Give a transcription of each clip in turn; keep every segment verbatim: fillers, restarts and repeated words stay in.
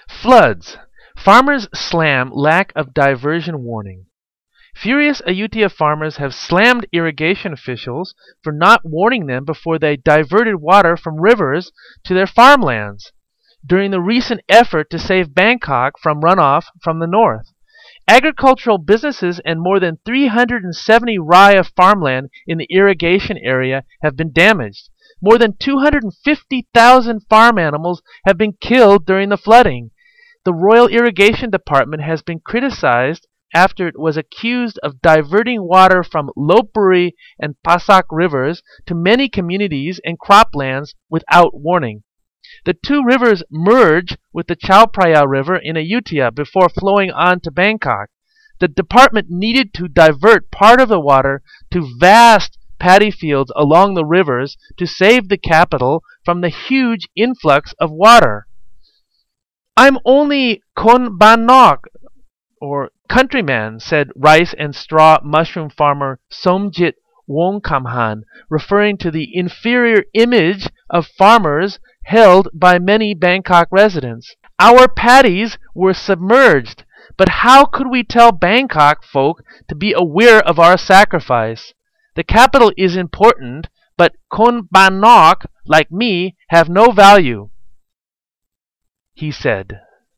Floods. Farmers slam lack of diversion warning. Furious Ayutthaya farmers have slammed irrigation officials for not warning them before they diverted water from rivers to their farmlands during the recent effort to save Bangkok from runoff from the north. Agricultural businesses and more than three hundred seventy rai of farmland in the irrigation area have been damaged. More than two hundred fifty thousand farm animals have been killed during the flooding. The Royal Irrigation Department has been criticized after it was accused of diverting water from Lopburi and Pasak rivers to many communities and croplands without warning. The two rivers merge with the Chao Phraya River in Ayutthaya before flowing on to Bangkok. The department needed to divert part of the water to vast paddy fields along the rivers to save the capital from the huge influx of water. "I'm only Kon Ban Nok, or countryman," said rice and straw mushroom farmer Somjit Wongkamhan, referring to the inferior image of farmers held by many Bangkok residents. "Our paddies were submerged, but how could we tell Bangkok folk to be aware of our sacrifice? The capital is important, but Kon Ban Nok, like me, have no value," he said.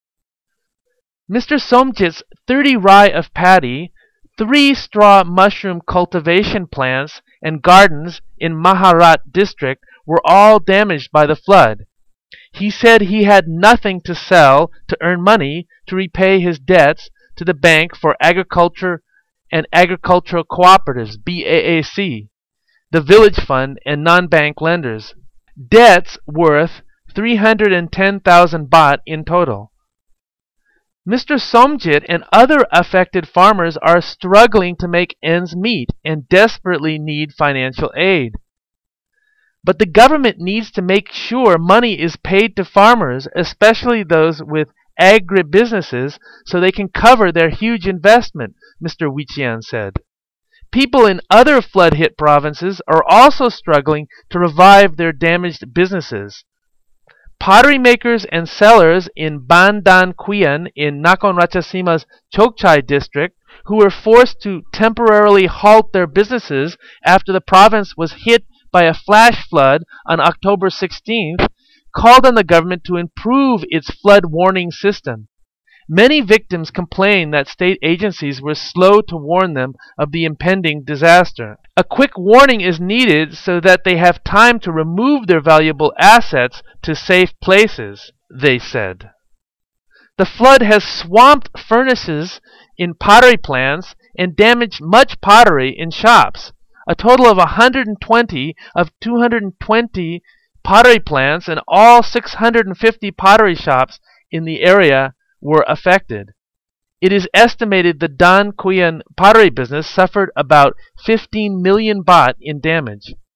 Mister Somjit's thirty rai of paddy, three straw mushroom cultivation plants, and gardens in Maharat district were all damaged by the flood. He said he had nothing to sell to earn money to repay his debts to the Bank for Agriculture and Agricultural Cooperatives, B A A C, the Village Fund, and non-bank lenders. Debts worth three hundred ten thousand baht in total. Mister Somjit and other affected farmers are struggling to make ends meet and desperately need financial aid. But the government needs to make sure money is paid to farmers, especially those with agribusinesses, so they can cover their huge investment, Mister Wichian said. People in other flood-hit provinces are also struggling to revive their damaged businesses. Pottery makers and sellers in Ban Dan Kuyan in Nakhon Ratchasima's Chokchai district, who were forced to temporarily halt their businesses after the province was hit by a flash flood on October sixteenth, called on the government to improve its flood warning system. Many victims complained that state agencies were slow to warn them of the impending disaster. A quick warning is needed so that they have time to remove their valuable assets to safe places, they said. The flood has swamped furnaces in pottery plants and damaged much pottery in shops. A total of one hundred twenty of two hundred twenty pottery plants and all six hundred fifty pottery shops in the area were affected. It is estimated the Dan Kuyan pottery business suffered about fifteen million baht in damage.